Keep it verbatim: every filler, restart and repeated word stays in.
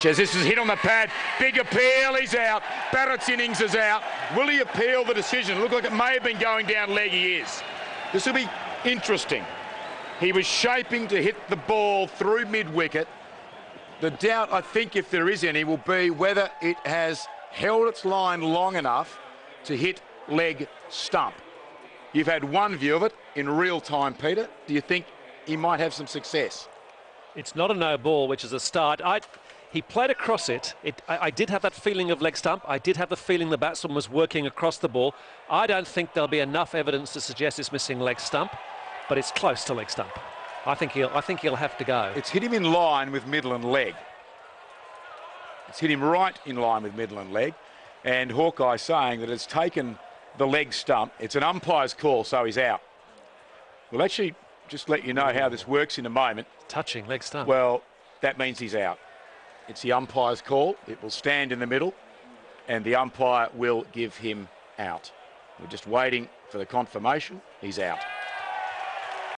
As this is hit on the pad, big appeal, he's out. Barrett's innings is out. Will he appeal the decision? Looked like it may have been going down leg, he is. This will be interesting. He was shaping to hit the ball through mid-wicket. The doubt, I think, if there is any, will be whether it has held its line long enough to hit leg stump. You've had one view of it in real time, Peter. Do you think he might have some success? It's not a no ball, which is a start. I... He played across it. it I, I did have that feeling of leg stump. I did have the feeling the batsman was working across the ball. I don't think there'll be enough evidence to suggest it's missing leg stump, but it's close to leg stump. I think he'll, I think he'll have to go. It's hit him in line with middle and leg. It's hit him right in line with middle and leg. And Hawkeye saying that it's taken the leg stump. It's an umpire's call, so he's out. We'll actually just let you know how this works in a moment. Touching leg stump. Well, that means he's out. It's the umpire's call. It will stand in the middle and the umpire will give him out. We're just waiting for the confirmation. He's out.